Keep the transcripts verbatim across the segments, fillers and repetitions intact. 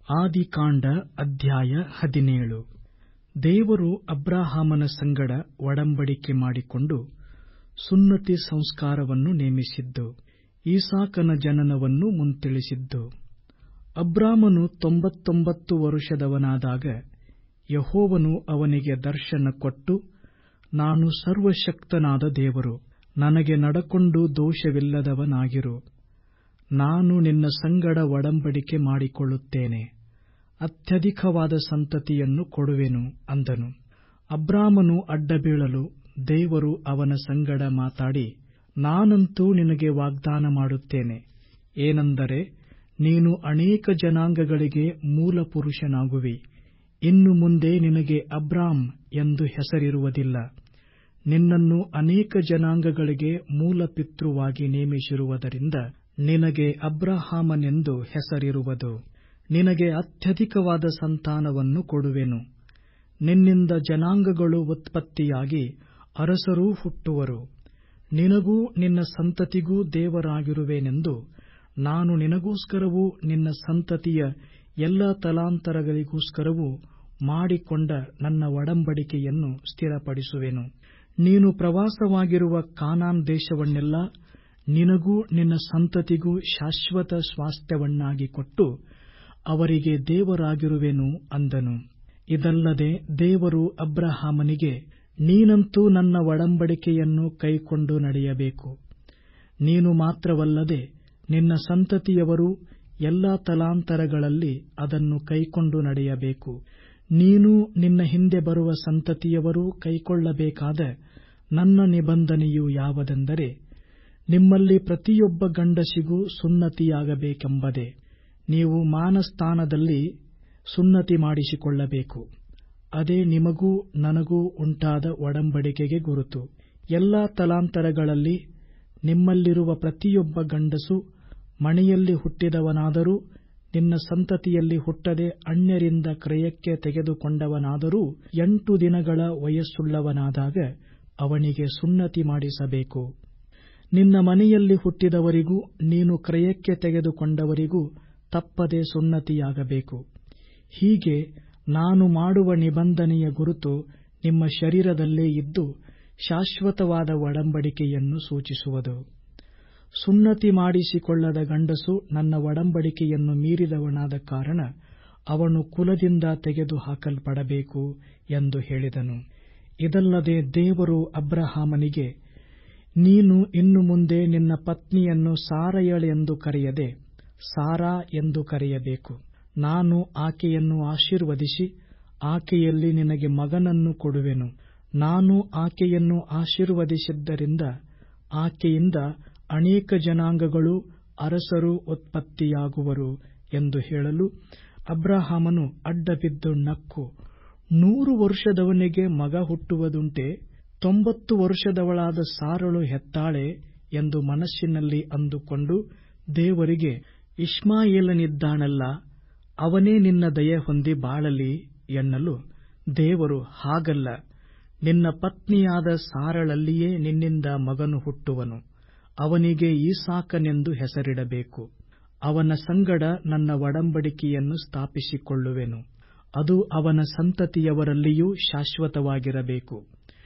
ಆದಿಕಾಂಡ ಅಧ್ಯಾಯ ಹದಿನೇಳು. ದೇವರು ಅಬ್ರಹಾಮನ ಸಂಗಡ ಒಡಂಬಡಿಕೆ ಮಾಡಿಕೊಂಡು ಸುನ್ನತಿ ಸಂಸ್ಕಾರವನ್ನು ನೇಮಿಸಿದ್ದು, ಇಸಾಕನ ಜನನವನ್ನು ಮುಂತಿಳಿಸಿದ್ದು. ಅಬ್ರಾಮನು ತೊಂಬತ್ತೊಂಬತ್ತು ವರುಷದವನಾದಾಗ ಯೆಹೋವನು ಅವನಿಗೆ ದರ್ಶನ ಕೊಟ್ಟು, ನಾನು ಸರ್ವಶಕ್ತನಾದ ದೇವರು, ನನಗೆ ನಡಕೊಂಡು ದೋಷವಿಲ್ಲದವನಾಗಿರು. ನಾನು ನಿನ್ನ ಸಂಗಡ ಒಡಂಬಡಿಕೆ ಮಾಡಿಕೊಳ್ಳುತ್ತೇನೆ, ಅತ್ಯಧಿಕವಾದ ಸಂತತಿಯನ್ನು ಕೊಡುವೆನು ಅಂದನು. ಅಬ್ರಾಮನು ಅಡ್ಡಬೀಳಲು ದೇವರು ಅವನ ಸಂಗಡ ಮಾತಾಡಿ, ನಾನಂತೂ ನಿನಗೆ ವಾಗ್ದಾನ ಮಾಡುತ್ತೇನೆ, ಏನೆಂದರೆ ನೀನು ಅನೇಕ ಜನಾಂಗಗಳಿಗೆ ಮೂಲಪುರುಷನಾಗುವಿ. ಇನ್ನು ಮುಂದೆ ನಿನಗೆ ಅಬ್ರಾಮ್ ಎಂದು ಹೆಸರಿರುವುದಿಲ್ಲ, ನಿನ್ನನ್ನು ಅನೇಕ ಜನಾಂಗಗಳಿಗೆ ಮೂಲಪಿತೃವಾಗಿ ನೇಮಿಸಿರುವುದರಿಂದ ನಿನಗೆ ಅಬ್ರಹಾಮನೆಂದು ಹೆಸರಿರುವುದು. ನಿನಗೆ ಅತ್ಯಧಿಕವಾದ ಸಂತಾನವನ್ನು ಕೊಡುವೆನು, ನಿನ್ನಿಂದ ಜನಾಂಗಗಳು ಉತ್ಪತ್ತಿಯಾಗಿ ಅರಸರೂ ಹುಟ್ಟುವರು. ನಿನಗೂ ನಿನ್ನ ಸಂತತಿಗೂ ದೇವರಾಗಿರುವೆನೆಂದು ನಾನು ನಿನಗೋಸ್ಕರವೂ ನಿನ್ನ ಸಂತತಿಯ ಎಲ್ಲ ತಲಾಂತರಗಳಿಗೋಸ್ಕರವೂ ಮಾಡಿಕೊಂಡ ನನ್ನ ಒಡಂಬಡಿಕೆಯನ್ನು ಸ್ಥಿರಪಡಿಸುವೆನು. ನೀನು ಪ್ರವಾಸವಾಗಿರುವ ಕಾನಾನ್ ದೇಶವನ್ನೆಲ್ಲ ನಿನಗೂ ನಿನ್ನ ಸಂತತಿಗೂ ಶಾಶ್ವತ ಸ್ವಾಸ್ಥ್ಯವನ್ನಾಗಿ ಕೊಟ್ಟು ಅವರಿಗೆ ದೇವರಾಗಿರುವೆನು ಅಂದನು. ಇದಲ್ಲದೆ ದೇವರು ಅಬ್ರಹಾಮನಿಗೆ, ನೀನಂತೂ ನನ್ನ ಒಡಂಬಡಿಕೆಯನ್ನು ಕೈಕೊಂಡು ನಡೆಯಬೇಕು. ನೀನು ಮಾತ್ರವಲ್ಲದೆ ನಿನ್ನ ಸಂತತಿಯವರೂ ಎಲ್ಲ ತಲಾಂತರಗಳಲ್ಲಿ ಅದನ್ನು ಕೈಕೊಂಡು ನಡೆಯಬೇಕು. ನೀನು ನಿನ್ನ ಹಿಂದೆ ಬರುವ ಸಂತತಿಯವರೂ ಕೈಕೊಳ್ಳಬೇಕಾದ ನನ್ನ ನಿಬಂಧನೆಯು ಯಾವುದೆಂದರೆ, ನಿಮ್ಮಲ್ಲಿ ಪ್ರತಿಯೊಬ್ಬ ಗಂಡಸಿಗೂ ಸುನ್ನತಿಯಾಗಬೇಕೆಂಬುದೇ. ನೀವು ಮಾನಸ್ಥಾನದಲ್ಲಿ ಸುನ್ನತಿ ಮಾಡಿಸಿಕೊಳ್ಳಬೇಕು. ಅದೇ ನಿಮಗೂ ನನಗೂ ಉಂಟಾದ ಒಡಂಬಡಿಕೆಗೆ ಗುರುತು. ಎಲ್ಲ ತಲಾಂತರಗಳಲ್ಲಿ ನಿಮ್ಮಲ್ಲಿರುವ ಪ್ರತಿಯೊಬ್ಬ ಗಂಡಸು ಮನೆಯಲ್ಲಿ ಹುಟ್ಟಿದವನಾದರೂ, ನಿನ್ನ ಸಂತತಿಯಲ್ಲಿ ಹುಟ್ಟದೆ ಅನ್ಯರಿಂದ ಕ್ರಯಕ್ಕೆ ತೆಗೆದುಕೊಂಡವನಾದರೂ, ಎಂಟು ದಿನಗಳ ವಯಸ್ಸುಳ್ಳವನಾದಾಗ ಅವನಿಗೆ ಸುನ್ನತಿ ಮಾಡಿಸಬೇಕು. ನಿನ್ನ ಮನೆಯಲ್ಲಿ ಹುಟ್ಟಿದವರಿಗೂ ನೀನು ಕ್ರಯಕ್ಕೆ ತೆಗೆದುಕೊಂಡವರಿಗೂ ತಪ್ಪದೆ ಸುನ್ನತಿಯಾಗಬೇಕು. ಹೀಗೆ ನಾನು ಮಾಡುವ ನಿಬಂಧನೆಯ ಗುರುತು ನಿಮ್ಮ ಶರೀರದಲ್ಲೇ ಇದ್ದು ಶಾಶ್ವತವಾದ ಒಡಂಬಡಿಕೆಯನ್ನು ಸೂಚಿಸುವುದು. ಸುನ್ನತಿ ಮಾಡಿಸಿಕೊಳ್ಳದ ಗಂಡಸು ನನ್ನ ಒಡಂಬಡಿಕೆಯನ್ನು ಮೀರಿದವನಾದ ಕಾರಣ ಅವನು ಕುಲದಿಂದ ತೆಗೆದು ಹಾಕಲ್ಪಡಬೇಕು ಎಂದು ಹೇಳಿದನು. ಇದಲ್ಲದೆ ದೇವರು ಅಬ್ರಹಾಮನಿಗೆ, ನೀನು ಇನ್ನು ಮುಂದೆ ನಿನ್ನ ಪತ್ನಿಯನ್ನು ಸಾರಯಳೆಂದು ಕರೆಯದೆ ಸಾರಾ ಎಂದು ಕರೆಯಬೇಕು. ನಾನು ಆಕೆಯನ್ನು ಆಶೀರ್ವದಿಸಿ ಆಕೆಯಲ್ಲಿ ನಿನಗೆ ಮಗನನ್ನು ಕೊಡುವೆನು. ನಾನು ಆಕೆಯನ್ನು ಆಶೀರ್ವದಿಸಿದ್ದರಿಂದ ಆಕೆಯಿಂದ ಅನೇಕ ಜನಾಂಗಗಳೂ ಅರಸರೂ ಉತ್ಪತ್ತಿಯಾಗುವರು ಎಂದು ಹೇಳಲು, ಅಬ್ರಹಾಮನು ಅಡ್ಡಬಿದ್ದು ನಕ್ಕು, ನೂರು ವರ್ಷದವನಿಗೆ ಮಗ ಹುಟ್ಟುವುದುಂಟೆ? ತೊಂಬತ್ತು ವರ್ಷದವಳಾದ ಸಾರಳು ಹೆತ್ತಾಳೆ ಎಂದು ಮನಸ್ಸಿನಲ್ಲಿ ಅಂದುಕೊಂಡು ದೇವರಿಗೆ, ಇಷ್ಮಾಯೇಲನಿದ್ದಾನಲ್ಲ, ಅವನೇ ನಿನ್ನ ದಯೆ ಹೊಂದಿ ಬಾಳಲಿ ಎನ್ನಲು, ದೇವರು, ಹಾಗಲ್ಲ, ನಿನ್ನ ಪತ್ನಿಯಾದ ಸಾರಳಲ್ಲಿಯೇ ನಿನ್ನಿಂದ ಮಗನು ಹುಟ್ಟುವನು. ಅವನಿಗೆ ಇಸಾಕನೆಂದು ಹೆಸರಿಡಬೇಕು. ಅವನ ಸಂಗಡ ನನ್ನ ಒಡಂಬಡಿಕೆಯನ್ನು ಸ್ಥಾಪಿಸಿಕೊಳ್ಳುವೆನು, ಅದು ಅವನ ಸಂತತಿಯವರಲ್ಲಿಯೂ ಶಾಶ್ವತವಾಗಿರಬೇಕು.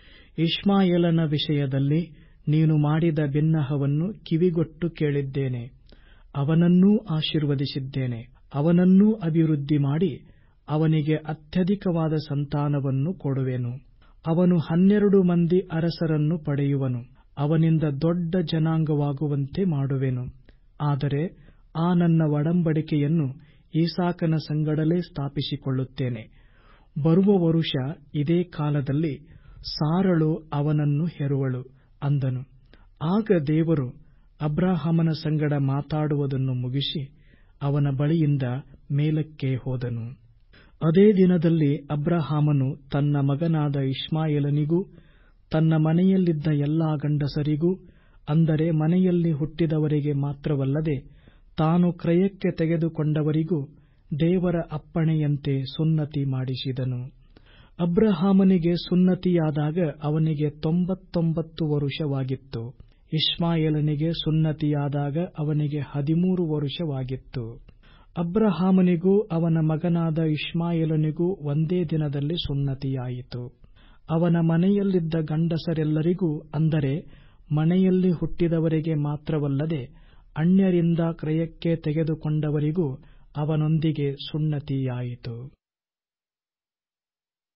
ಇಷ್ಮಾಯೇಲನ ವಿಷಯದಲ್ಲಿ ನೀನು ಮಾಡಿದ ಬಿನ್ನಹವನ್ನು ಕಿವಿಗೊಟ್ಟು ಕೇಳಿದ್ದೇನೆ. ಅವನನ್ನೂ ಆಶೀರ್ವದಿಸಿದ್ದೇನೆ, ಅವನನ್ನೂ ಅಭಿವೃದ್ಧಿ ಮಾಡಿ ಅವನಿಗೆ ಅತ್ಯಧಿಕವಾದ ಸಂತಾನವನ್ನು ಕೊಡುವೆನು. ಅವನು ಹನ್ನೆರಡು ಮಂದಿ ಅರಸರನ್ನು ಪಡೆಯುವನು, ಅವನಿಂದ ದೊಡ್ಡ ಜನಾಂಗವಾಗುವಂತೆ ಮಾಡುವೆನು. ಆದರೆ ಆ ನನ್ನ ಒಡಂಬಡಿಕೆಯನ್ನು ಇಸಾಕನ ಸಂಗಡಲೇ ಸ್ಥಾಪಿಸಿಕೊಳ್ಳುತ್ತೇನೆ. ಬರುವ ವರುಷ ಇದೇ ಕಾಲದಲ್ಲಿ ಸಾರಳು ಅವನನ್ನು ಹೆರುವಳು ಅಂದನು. ಆಗ ದೇವರು ಅಬ್ರಹಾಮನ ಸಂಗಡ ಮಾತಾಡುವುದನ್ನು ಮುಗಿಸಿ ಅವನ ಬಳಿಯಿಂದ ಮೇಲಕ್ಕೆ ಹೋದನು. ಅದೇ ದಿನದಲ್ಲಿ ಅಬ್ರಹಾಮನು ತನ್ನ ಮಗನಾದ ಇಷ್ಮಾಯೇಲನಿಗೂ ತನ್ನ ಮನೆಯಲ್ಲಿದ್ದ ಎಲ್ಲಾ ಗಂಡಸರಿಗೂ, ಅಂದರೆ ಮನೆಯಲ್ಲಿ ಹುಟ್ಟಿದವರಿಗೆ ಮಾತ್ರವಲ್ಲದೆ ತಾನು ಕ್ರಯಕ್ಕೆ ತೆಗೆದುಕೊಂಡವರಿಗೂ ದೇವರ ಅಪ್ಪಣೆಯಂತೆ ಸುನ್ನತಿ ಮಾಡಿಸಿದನು. ಅಬ್ರಹಾಮನಿಗೆ ಸುನ್ನತಿಯಾದಾಗ ಅವನಿಗೆ ತೊಂಬತ್ತೊಂಬತ್ತು ವರುಷವಾಗಿತ್ತು. ಇಷ್ಮಾಯೇಲನಿಗೆ ಸುನ್ನತಿಯಾದಾಗ ಅವನಿಗೆ ಹದಿಮೂರು ವರುಷವಾಗಿತ್ತು. ಅಬ್ರಹಾಮನಿಗೂ ಅವನ ಮಗನಾದ ಇಷ್ಮಾಯೇಲನಿಗೂ ಒಂದೇ ದಿನದಲ್ಲಿ ಸುನ್ನತಿಯಾಯಿತು. ಅವನ ಮನೆಯಲ್ಲಿದ್ದ ಗಂಡಸರೆಲ್ಲರಿಗೂ, ಅಂದರೆ ಮನೆಯಲ್ಲಿ ಹುಟ್ಟಿದವರಿಗೆ ಮಾತ್ರವಲ್ಲದೆ ಅನ್ಯರಿಂದ ಕ್ರಯಕ್ಕೆ ತೆಗೆದುಕೊಂಡವರಿಗೂ ಅವನೊಂದಿಗೆ ಸುನ್ನತಿಯಾಯಿತು.